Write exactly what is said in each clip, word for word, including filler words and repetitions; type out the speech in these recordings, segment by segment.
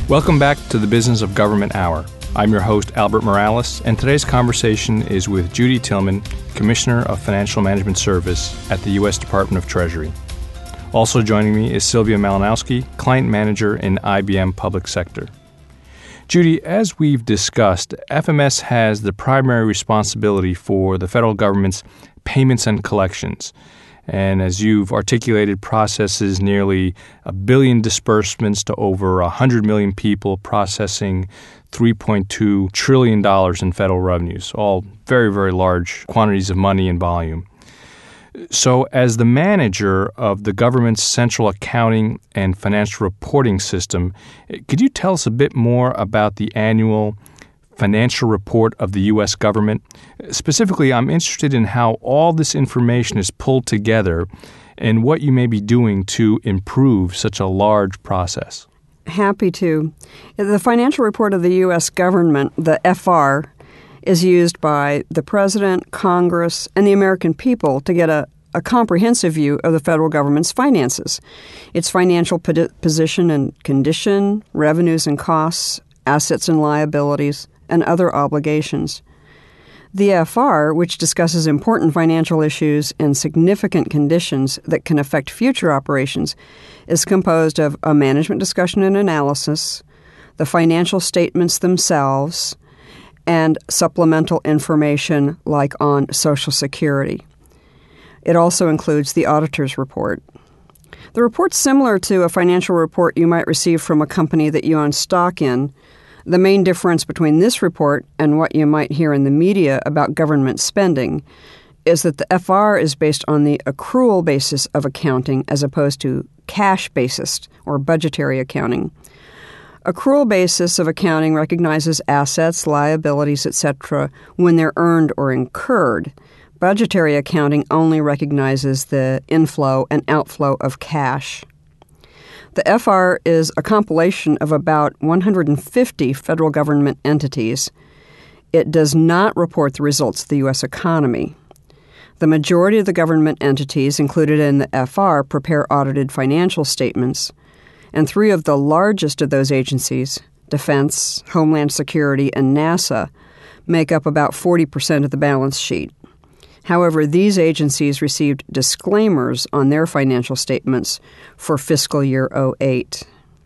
Welcome back to the Business of Government Hour. I'm your host, Albert Morales, and today's conversation is with Judy Tillman, Commissioner of Financial Management Service at the U S Department of Treasury. Also joining me is Sylvia Malinowski, Client Manager in I B M Public Sector. Judy, as we've discussed, F M S has the primary responsibility for the federal government's payments and collections. And as you've articulated, processes nearly a billion disbursements to over one hundred million people, processing three point two trillion dollars in federal revenues, all very, very large quantities of money and volume. So as the manager of the government's central accounting and financial reporting system, could you tell us a bit more about the annual financial report of the U S government? Specifically, I'm interested in how all this information is pulled together and what you may be doing to improve such a large process. Happy to. The financial report of the U S government, the F R, is used by the President, Congress, and the American people to get a, a comprehensive view of the federal government's finances, its financial position and condition, revenues and costs, assets and liabilities, and other obligations. The F R, which discusses important financial issues and significant conditions that can affect future operations, is composed of a management discussion and analysis, the financial statements themselves, and supplemental information like on Social Security. It also includes the auditor's report. The report's similar to a financial report you might receive from a company that you own stock in. The main difference between this report and what you might hear in the media about government spending is that the F R is based on the accrual basis of accounting as opposed to cash basis or budgetary accounting. Accrual basis of accounting recognizes assets, liabilities, et cetera when they're earned or incurred. Budgetary accounting only recognizes the inflow and outflow of cash. The F R is a compilation of about one hundred fifty federal government entities. It does not report the results of the U S economy. The majority of the government entities included in the F R prepare audited financial statements, and three of the largest of those agencies, Defense, Homeland Security, and NASA, make up about forty percent of the balance sheet. However, these agencies received disclaimers on their financial statements for fiscal year oh eight.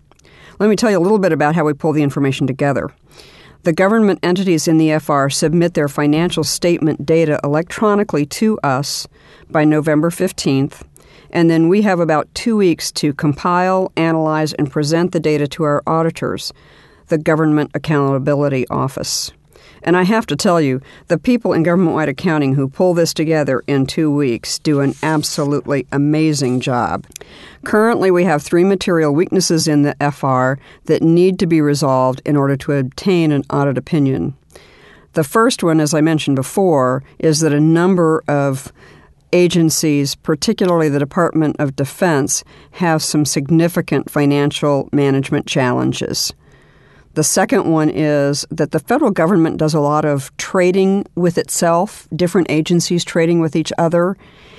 Let me tell you a little bit about how we pull the information together. The government entities in the F R submit their financial statement data electronically to us by November fifteenth, and then we have about two weeks to compile, analyze, and present the data to our auditors, the Government Accountability Office. And I have to tell you, the people in government-wide accounting who pull this together in two weeks do an absolutely amazing job. Currently, we have three material weaknesses in the F R that need to be resolved in order to obtain an audit opinion. The first one, as I mentioned before, is that a number of agencies, particularly the Department of Defense, have some significant financial management challenges. The second one is that the federal government does a lot of trading with itself, different agencies trading with each other,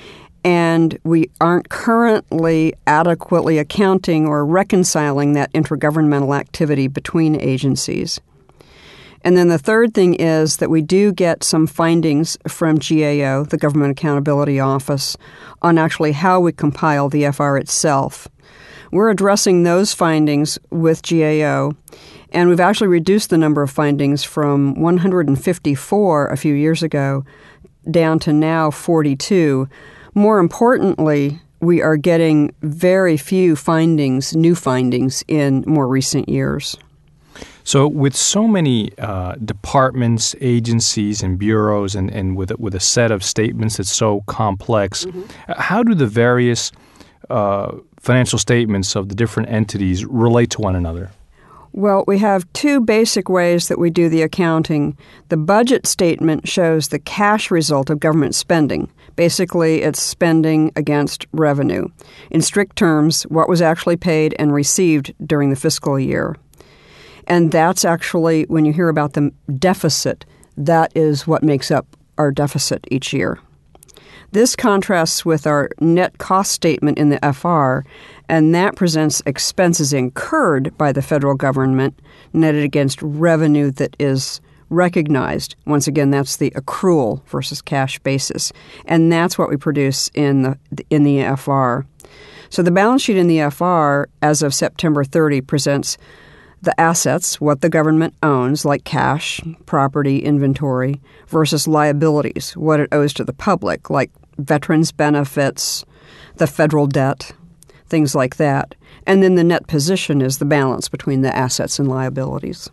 and we aren't currently adequately accounting or reconciling that intergovernmental activity between agencies. And then the third thing is that we do get some findings from G A O, the Government Accountability Office, on actually how we compile the F R itself. We're addressing those findings with G A O, and we've actually reduced the number of findings from one hundred fifty-four a few years ago down to now forty-two. More importantly, we are getting very few findings, new findings, in more recent years. So with so many uh, departments, agencies, and bureaus, and, and with, with a set of statements that's so complex, mm-hmm. how do the various uh, financial statements of the different entities relate to one another? Well, we have two basic ways that we do the accounting. The budget statement shows the cash result of government spending. Basically, it's spending against revenue. In strict terms, what was actually paid and received during the fiscal year. And that's actually, when you hear about the deficit, that is what makes up our deficit each year. This contrasts with our net cost statement in the F R, and that presents expenses incurred by the federal government netted against revenue that is recognized. Once again, that's the accrual versus cash basis, and that's what we produce in the in the F R. So the balance sheet in the F R as of September thirtieth presents the assets, what the government owns, like cash, property, inventory, versus liabilities, what it owes to the public, like veterans' benefits, the federal debt, things like that. And then the net position is the balance between the assets and liabilities.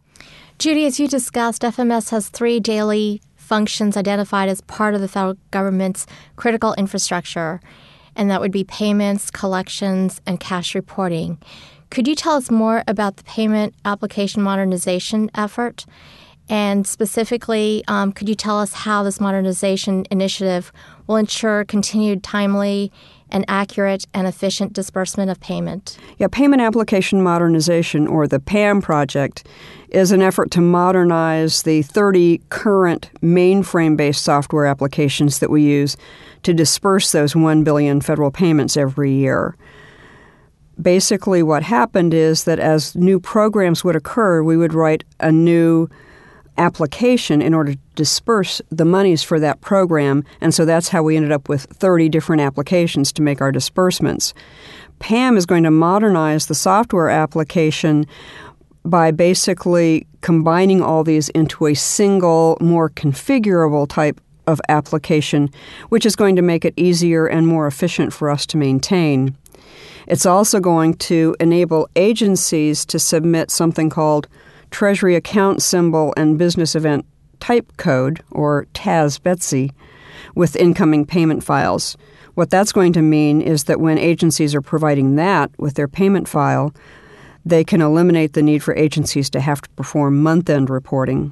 Judy, as you discussed, F M S has three daily functions identified as part of the federal government's critical infrastructure, and that would be payments, collections, and cash reporting. Could you tell us more about the payment application modernization effort? And specifically, um, could you tell us how this modernization initiative will ensure continued timely and accurate and efficient disbursement of payment? Yeah, Payment Application Modernization, or the PAM project, is an effort to modernize the thirty current mainframe-based software applications that we use to disperse those one billion federal payments every year. Basically, what happened is that as new programs would occur, we would write a new application in order to disperse the monies for that program, and so that's how we ended up with thirty different applications to make our disbursements. PAM is going to modernize the software application by basically combining all these into a single, more configurable type of application, which is going to make it easier and more efficient for us to maintain. It's also going to enable agencies to submit something called Treasury Account Symbol and Business Event Type Code, or T A S B E T S I, with incoming payment files. What that's going to mean is that when agencies are providing that with their payment file, they can eliminate the need for agencies to have to perform month-end reporting.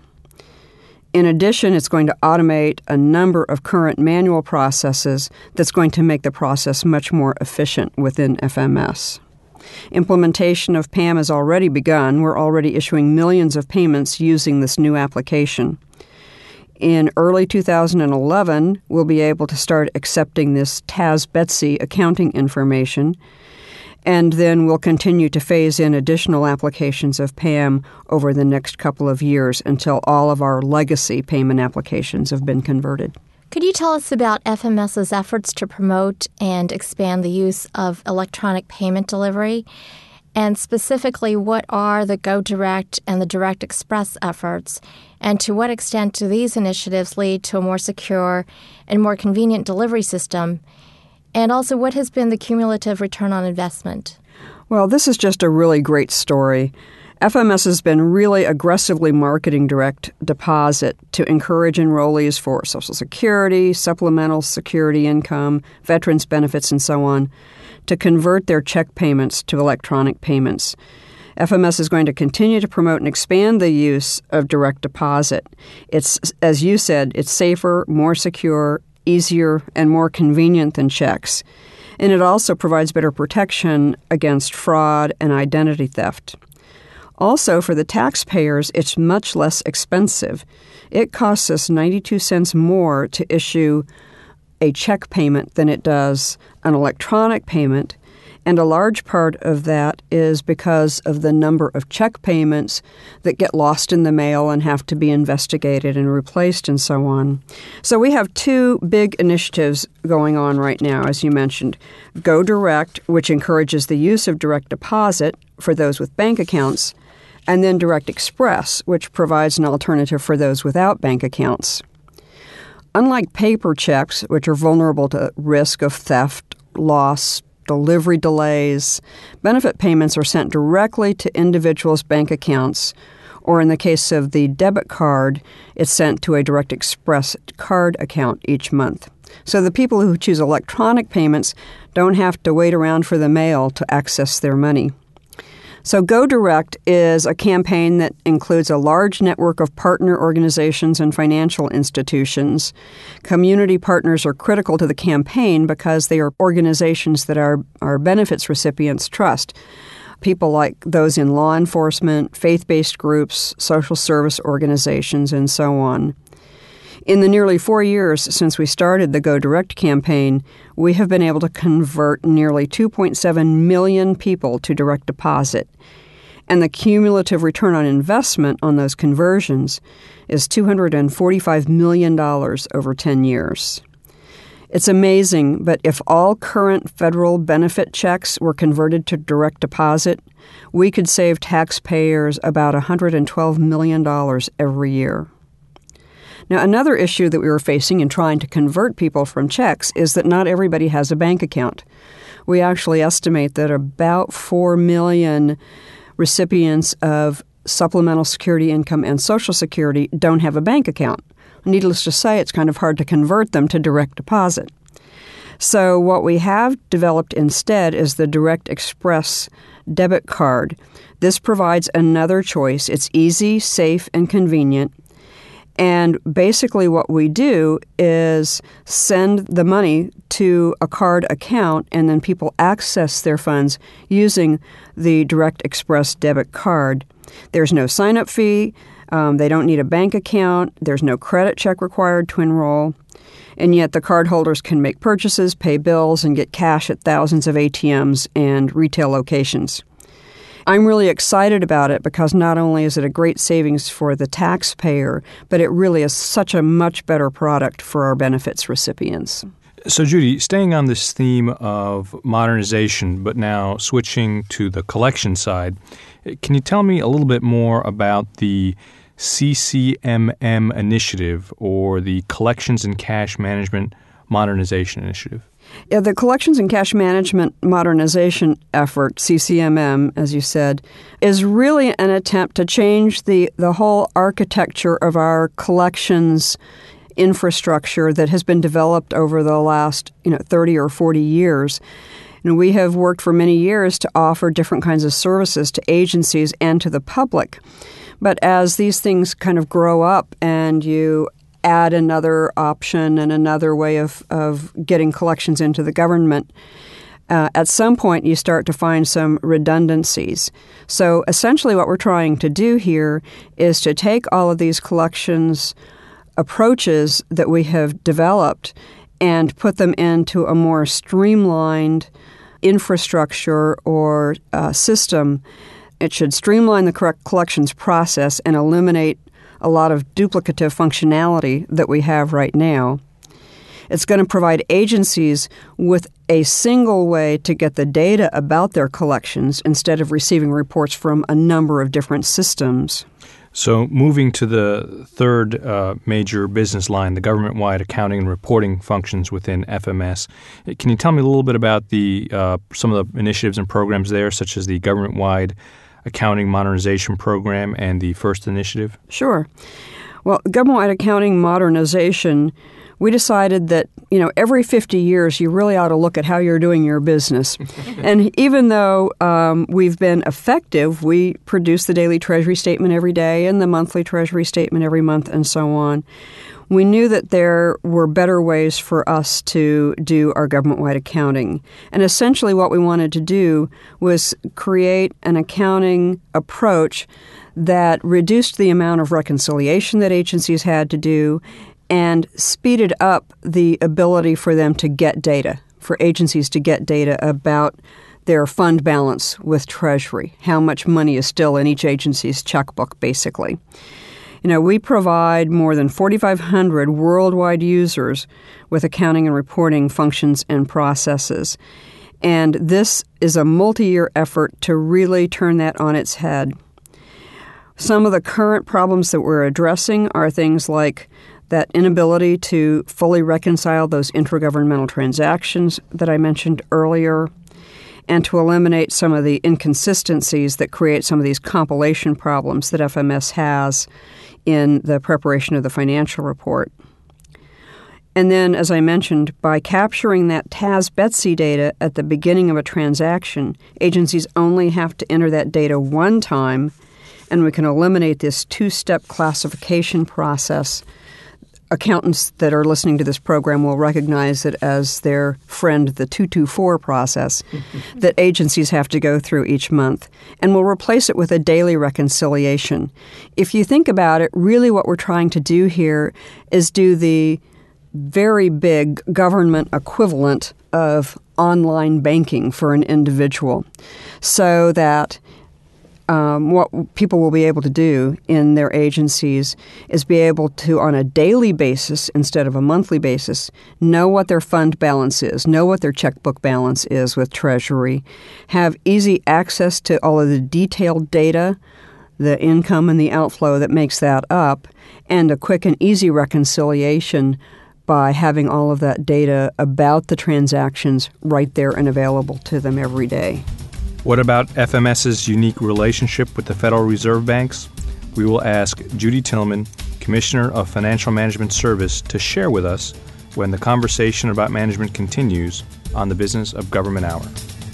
In addition, it's going to automate a number of current manual processes that's going to make the process much more efficient within F M S. Implementation of PAM has already begun. We're already issuing millions of payments using this new application. In early two thousand eleven, we'll be able to start accepting this T A S B E T S I accounting information, and then we'll continue to phase in additional applications of PAM over the next couple of years until all of our legacy payment applications have been converted. Could you tell us about F M S's efforts to promote and expand the use of electronic payment delivery? And specifically, what are the Go Direct and the Direct Express efforts? And to what extent do these initiatives lead to a more secure and more convenient delivery system? And also, what has been the cumulative return on investment? Well, this is just a really great story. F M S has been really aggressively marketing direct deposit to encourage enrollees for Social Security, supplemental security income, veterans benefits, and so on, to convert their check payments to electronic payments. F M S is going to continue to promote and expand the use of direct deposit. It's, as you said, it's safer, more secure, easier, and more convenient than checks. And it also provides better protection against fraud and identity theft. Also, for the taxpayers, it's much less expensive. It costs us ninety-two cents more to issue a check payment than it does an electronic payment, and a large part of that is because of the number of check payments that get lost in the mail and have to be investigated and replaced and so on. So we have two big initiatives going on right now, as you mentioned. Go Direct, which encourages the use of direct deposit for those with bank accounts, and then Direct Express, which provides an alternative for those without bank accounts. Unlike paper checks, which are vulnerable to risk of theft, loss, delivery delays, benefit payments are sent directly to individuals' bank accounts, or in the case of the debit card, it's sent to a Direct Express card account each month. So the people who choose electronic payments don't have to wait around for the mail to access their money. So Go Direct is a campaign that includes a large network of partner organizations and financial institutions. Community partners are critical to the campaign because they are organizations that our, our benefits recipients trust. People like those in law enforcement, faith-based groups, social service organizations, and so on. In the nearly four years since we started the Go Direct campaign, we have been able to convert nearly two point seven million people to direct deposit. And the cumulative return on investment on those conversions is two hundred forty-five million dollars over ten years. It's amazing, but if all current federal benefit checks were converted to direct deposit, we could save taxpayers about one hundred twelve million dollars every year. Now, another issue that we were facing in trying to convert people from checks is that not everybody has a bank account. We actually estimate that about four million recipients of supplemental security income and Social Security don't have a bank account. Needless to say, it's kind of hard to convert them to direct deposit. So what we have developed instead is the Direct Express debit card. This provides another choice. It's easy, safe, and convenient. And basically what we do is send the money to a card account, and then people access their funds using the Direct Express debit card. There's no sign-up fee. Um, they don't need a bank account. There's no credit check required to enroll. And yet the cardholders can make purchases, pay bills, and get cash at thousands of A T Ms and retail locations. I'm really excited about it because not only is it a great savings for the taxpayer, but it really is such a much better product for our benefits recipients. So, Judy, staying on this theme of modernization, but now switching to the collection side, can you tell me a little bit more about the C C M M initiative, or the Collections and Cash Management Modernization Initiative? Yeah, the Collections and Cash Management Modernization effort, C C M M, as you said, is really an attempt to change the, the whole architecture of our collections infrastructure that has been developed over the last, you know, thirty or forty years. And we have worked for many years to offer different kinds of services to agencies and to the public. But as these things kind of grow up and you add another option and another way of, of getting collections into the government, uh, at some point you start to find some redundancies. So essentially what we're trying to do here is to take all of these collections approaches that we have developed and put them into a more streamlined infrastructure or uh, system. It should streamline the correct collections process and eliminate a lot of duplicative functionality that we have right now. It's going to provide agencies with a single way to get the data about their collections instead of receiving reports from a number of different systems. So moving to the third uh, major business line, the government-wide accounting and reporting functions within F M S, can you tell me a little bit about the uh, some of the initiatives and programs there, such as the government-wide accounting modernization program and the FIRST initiative? Sure. Well, government-wide accounting modernization, we decided that, you know, every fifty years you really ought to look at how you're doing your business. And even though um, we've been effective, we produce the daily Treasury statement every day and the monthly Treasury statement every month and so on. We knew that there were better ways for us to do our government-wide accounting. And essentially what we wanted to do was create an accounting approach that reduced the amount of reconciliation that agencies had to do and speeded up the ability for them to get data, for agencies to get data about their fund balance with Treasury, how much money is still in each agency's checkbook, basically. You know, we provide more than forty-five hundred worldwide users with accounting and reporting functions and processes. And this is a multi-year effort to really turn that on its head. Some of the current problems that we're addressing are things like that inability to fully reconcile those intragovernmental transactions that I mentioned earlier, and to eliminate some of the inconsistencies that create some of these compilation problems that F M S has in the preparation of the financial report. And then, as I mentioned, by capturing that T A S B E T S I data at the beginning of a transaction, agencies only have to enter that data one time, and we can eliminate this two-step classification process accountants that are listening to this program will recognize it as their friend, the two two four process that agencies have to go through each month, and we'll replace it with a daily reconciliation. If you think about it, really what we're trying to do here is do the very big government equivalent of online banking for an individual, so that Um, what people will be able to do in their agencies is be able to, on a daily basis instead of a monthly basis, know what their fund balance is, know what their checkbook balance is with Treasury, have easy access to all of the detailed data, the income and the outflow that makes that up, and a quick and easy reconciliation by having all of that data about the transactions right there and available to them every day. What about F M S's unique relationship with the Federal Reserve Banks? We will ask Judy Tillman, Commissioner of Financial Management Service, to share with us when the conversation about management continues on the Business of Government Hour.